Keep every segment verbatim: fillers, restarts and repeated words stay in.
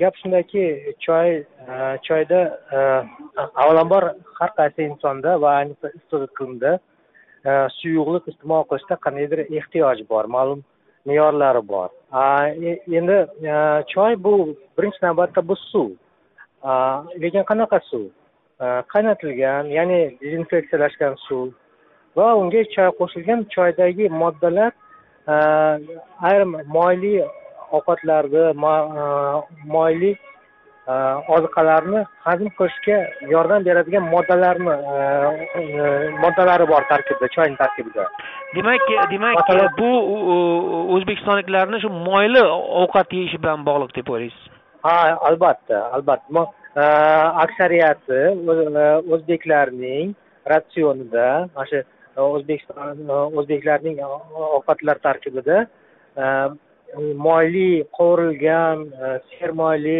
gap shundaki, choy choyda avvalambor har qaysi insonda va ayniqsa issiq iqlimda suyuqlik iste'mol qilishda qandaydir ehtiyoj bor, ma'lum me'yorlari bor. Endi choy bu birinchi navbatda bu suv. Lekin qanaqa suv? Qaynatilgan, ya'ni dezinfeksiyalashgan suv va unga choy qo'shilgan choydagi moddalar ayrim moyli ovqatlarni, moyli oziqalarni hazm qilishga yordam beradigan moddalarni moddalari bor tarkibida, choyning tarkibida. Demak, demak bu o'zbekistonliklarning shu moyli ovqat yeyishi bilan bog'liq deb o'ylaysiz? Ha, albatta, albatta. Aksariyati o'zbeklarning ratsionida, o'sha O'zbekiston o'zbeklarning ovqatlar tarkibida moyli, qovurilgan, sermoyli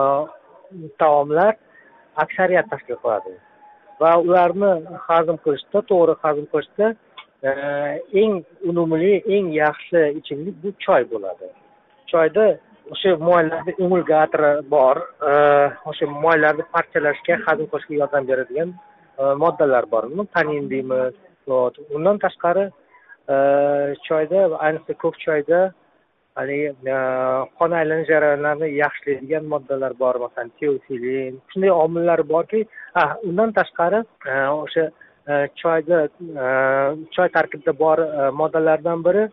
taomlar aksariyat tashkil qiladi. Va ularni hazm qilishda, to'g'ri hazm qilishda eng unumli, eng yaxshi ichimlik bu choy bo'ladi. Choyda o'sha moylarda emulgator bor, o'sha moylarni parchalashga, hazm qilishga yordam beradigan moddalar bor. Buni tanin deymiz. Undan tashqari choyda, ayniqsa ko'k choyda haligi qon aylanish jarayonlarini yaxshilaydigan moddalar bor, masalan, teofilin. Shunday omillar borki, undan tashqari o'sha choyda choy tarkibida bor moddalardan biri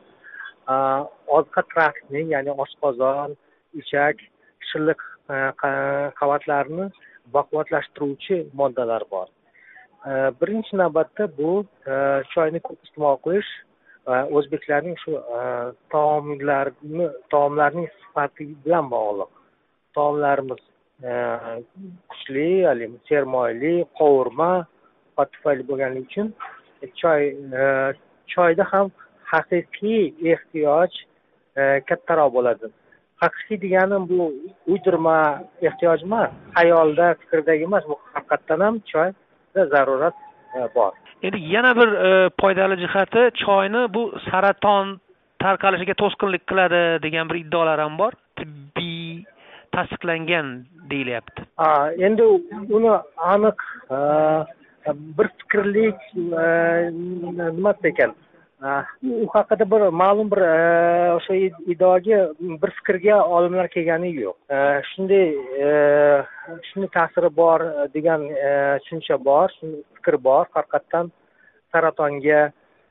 oziqa traktining, ya'ni oshqozon, ichak, shilliq qavatlarini baquvvatlashtiruvchi moddalar bor. Birinchi navbatda bu choyni ko'p iste'mol qilish o'zbeklarning shu taomlarni taomlarning sifati bilan bog'liq. Taomlarimiz kuchli, sermoyli, qovurma tufayli bo'lganligi uchun choy choyda ham haqiqiy ehtiyoj kattaroq bo'ladi. Haqiqiy deganim bu uydirma ehtiyoj emas, xayolda, fikrdagi emas, bu haqiqatdan ham choy zarurat bor. Endi yana bir foydali jihati, choyni bu saraton tarqalishiga to'sqinlik qiladi degan bir iddaolar ham bor. Tibbiy tasdiqlangan deyilyapti. Endi uni aniq bir fikrlik nima ekan? U haqida bir ma'lum bir o'sha iddaoga, bir fikrga olimlar kelgani yo'q. Shunday shunday ta'siri bor degan tushuncha bor, shunday fikr bor. Haqiqatdan saratonga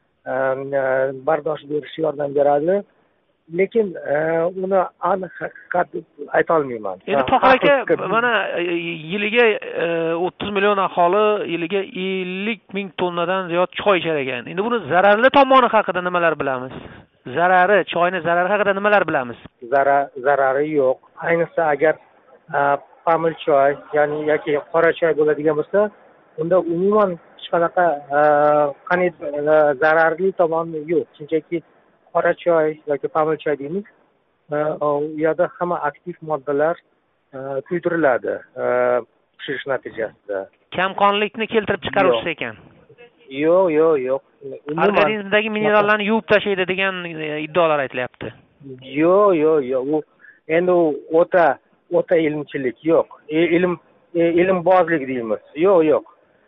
bardosh berishga yordam beradi. Lekin uni aniq haqiqat ayta olmayman. Endi Tohir aka, mana yiliga o'ttiz million aholi yiliga ellik ming tonnadan ziyod choy ichar ekan. Endi buni zararli tomoni haqida nimalar bilamiz? Zarari, choyni zarari haqida nimalar bilamiz? Zarar zarari yo'q. Ayniqsa agar pamil choy, ya'ni yoki qora choy bo'ladigan bo'lsa, unda umuman hech qanaqa qanday zararli tomoni yo'q. Chunki qora choy yoki pamil choy deymiz, u yerda hamma aktiv moddalar kuydiriladi pishirish natijasida. Kamqonlikni keltirib chiqaruvchi ekan. Yo'q, yo'q, yo'q. Organizmdagi minerallarni yuvib tashlaydi degan iddaolar aytilyapti. Yo'q, yo'q, yo'q. U endi o'ta o'ta ilmchilik yo'q. Ilm ilmbozlik deymiz. Yo'q, yo'q.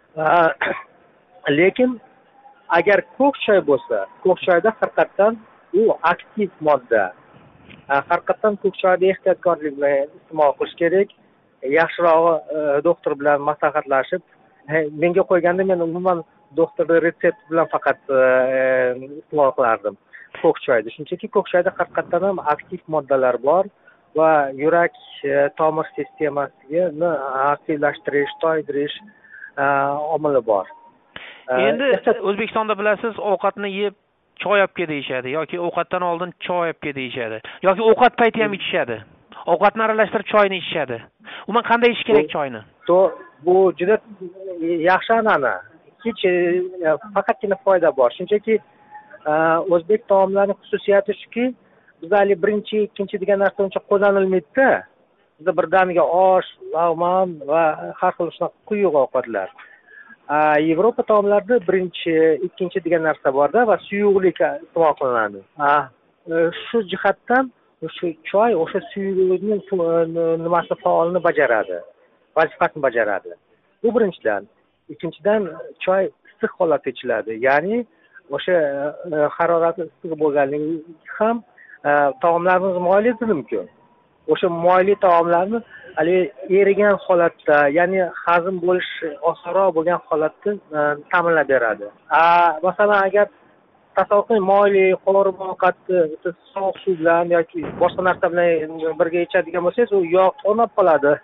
Lekin agar ko'k choy bo'lsa, ko'k choyda haqiqatdan u aktiv modda. Haqiqatdan ko'k choyni ehtiyotkorlik bilan iste'mol qilish kerak. Yaxshirog'i doktor bilan maslahatlashib, menga qo'yganda men umuman doktorning retsepti bilan faqat iste'mol qilardim ko'k choyni. Shunchaki ko'k choyda haqiqatdan ham aktiv moddalar bor va yurak tomir sistemasini aktivlashtirish, toydirish omili bor. Endi O'zbekistonda bilasiz, ovqatni yeb choy olib kel deyishadi yoki ovqatdan oldin choy olib kel deyishadi yoki ovqat payti ham ichishadi. Ovqatni aralashtirib choyni ichishadi. Umuman qanday ichish kerak choyni? To bu juda yaxshi an'ana. Hech faqatgina foyda bor. Shunchaki o'zbek taomlarining xususiyati shuki, bizda hali birinchi, ikkinchi degan narsa uncha qo'llanilmaydi-da. Bizda birdaniga osh, lag'mon va har xil shunaqa quyuq ovqatlar. Yevropa taomlarida birinchi, ikkinchi degan narsa bor-da va suyuqlik iste'mol qilinadi. Shu jihatdan o'sha choy o'sha suyuqlikni nimasi faolini bajaradi, vazifasini bajaradi. Bu birinchidan. Ikkinchidan, choy issiq holatda ichiladi. Ya'ni o'sha harorati issiq bo'lganligi ham taomlarimiz moyli mumkin. O'sha moyli taomlarni hali erigan holatda, ya'ni hazm bo'lish osonroq bo'lgan holatda ta'minlab beradi. Masalan, agar tasavvur qiling, moyli qovuruq ovqatni siz sovuq suv bilan yoki boshqa narsa bilan birga ichadigan bo'lsangiz, u yog' to'nab qoladi.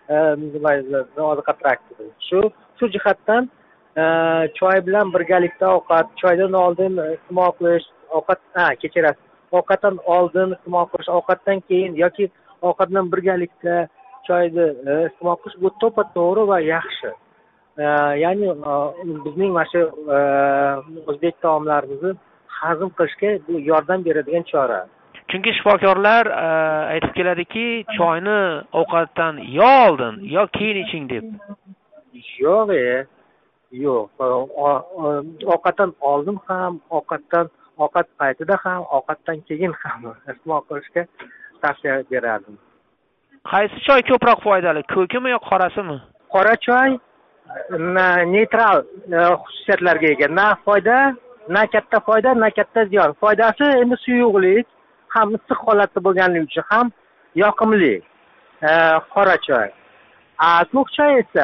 Shu shu jihatdan choy bilan birgalikda ovqat, choydan oldin iste'mol qilish, ovqat, ha, kechirasiz. Ovqatdan oldin iste'mol qilish, ovqatdan keyin yoki ovqat bilan birgalikda choyni iste'mol qilish bu to'ppa-to'g'ri va yaxshi. Ya'ni bizning mana shu o'zbek taomlarimizni hazm qilishga bu yordam beradigan chora. Chunki shifokorlar aytib keladiki, choyni ovqatdan yo oldin, yo keyin iching deb. Yo'q, yo'q. Ovqatdan oldin ham, ovqatdan ovqat paytida ham, ovqatdan keyin ham iste'mol qilishga tavsiya berardim. Qaysi choy ko'proq foydali, ko'kimi yo qorasimi? Qora choy neytral xususiyatlarga ega. Na foyda, na katta foyda, na katta ziyon. Foydasi endi suyuqlik ham issiq holatda bo'lganligi uchun ham yoqimli qora choy. A ko'k choy esa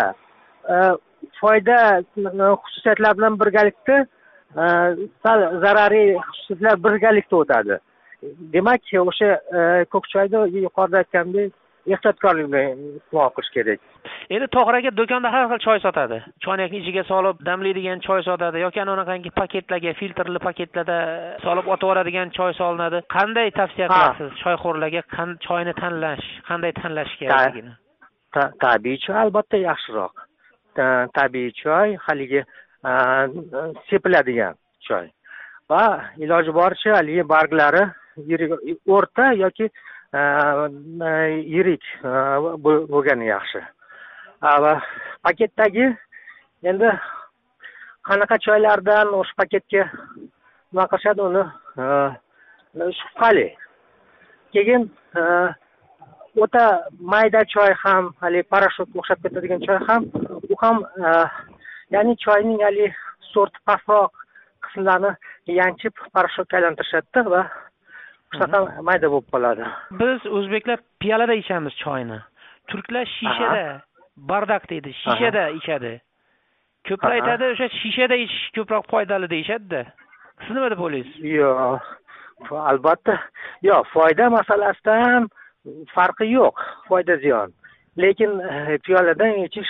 foyda xususiyatlar bilan birgalikda sal zarariy xususiyatlar birgalikda o'tadi. Demak, o'sha ko'k choyni yuqorida aytgandek ehtiyotkorlik bilan iste'mol qilish kerak. Endi Tohir aka do'konda har xil choy sotadi. Choynakning ichiga solib damlaydigan choy sotadi yoki anaqangi paketlarga, filtrli paketlarda solib otib yuboradigan choy solinadi. Qanday tavsiya qilasiz choyxo'rlarga choyni tanlash, qanday tanlash kerakligini? Tabiiy choy albatta yaxshiroq. Tabiiy choy haligi sepiladigan choy. Va iloji boricha haligi barglari yirik o'rta yoki yirik bo'lgani yaxshi. Va paketdagi endi qanaqa choylardan o'sha paketga nima qilishadi, uni shubhali. Keyin o'ta mayda choy ham, hali parashutga o'xshab ketadigan choy ham, u ham ya'ni choyning hali sorti pastroq qismlarini yanchib parashutga aylantirishadi va shunaqa mayda bo'lib qoladi. Biz o'zbeklar piyolada ichamiz choyni. Turklar shishada, bardak deydi, shishada ichadi. Ko'plar aytadi, o'sha shishada ichish ko'proq foydali deyishadi-da. Siz nima deb o'ylaysiz? Yo'q. Albatta, yo'q, foyda masalasida ham farqi yo'q, foyda ziyon. Lekin piyoladan ichish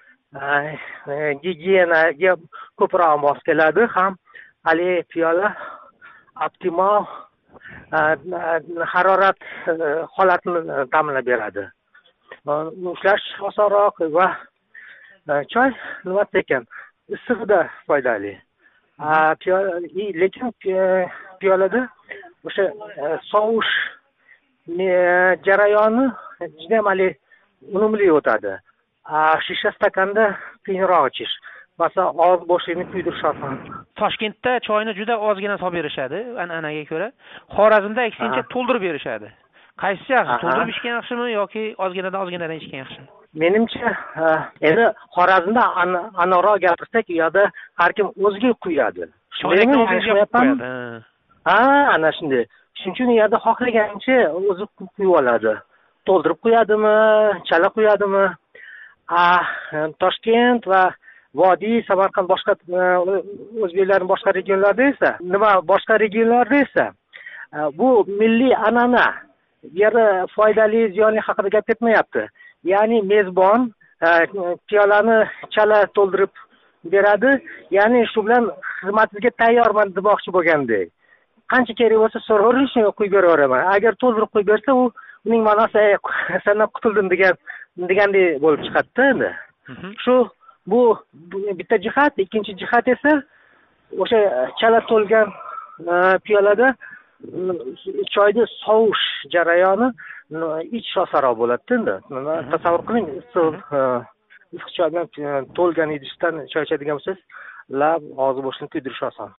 gigiyenaga ko'proq mos keladi ham. Hali piyola optimal harorat holatini ta'minlab beradi. Ushlash osonroq va choy nima ekan, issig'ida foydali. Lekin piyolada o'sha sovish jarayoni juda ham unumli o'tadi. Shisha stakanda qiyinroq ichish. Masalan, og'iz bo'shligini kuydirish oson. Toshkentda choyni juda ozgina solib berishadi, an'anaga ko'ra. Xorazmda aksincha to'ldirib berishadi. Qaysi yaxshi? To'ldirib ichgan yaxshimi yoki ozginadan ozginadan ichgan yaxshimi? Menimcha, endi Xorazmda aniqroq gapirsak, u yoqda har kim o'ziga quyadi. Choynakni o'ziga quyadi. Ha, ana shunday. Shuning uchun u yerda xohlagancha o'zi quyib oladi. To'ldirib quyadimi, chala quyadimi? Toshkent va Vodiy, Samarqand, boshqa o'zbeklarning boshqa regionlarida esa, nima boshqa regionlarda esa bu milliy an'ana. Bu yerda foydali, ziyonli haqida gap ketmayapti. Ya'ni mezbon piyolani chala to'ldirib beradi, ya'ni shu bilan xizmatingizga tayyorman demoqchi bo'lgandek. Qancha kerak bo'lsa so'ravering, shunga quyib beraveraman. Agar to'ldirib quyib bersa, u uning ma'nosi sendan qutuldim degan degandek bo'lib chiqadi endi. Shu bu bitta jihat, ikkinchi jihat esa o'sha chala to'lgan piyolada choyni sovish jarayoni ichish osonroq bo'ladi endi. Tasavvur qiling, issiq issiq choy bilan to'lgan idishdan choy ichadigan bo'lsangiz, lab, og'iz bo'shligini kuydirish oson.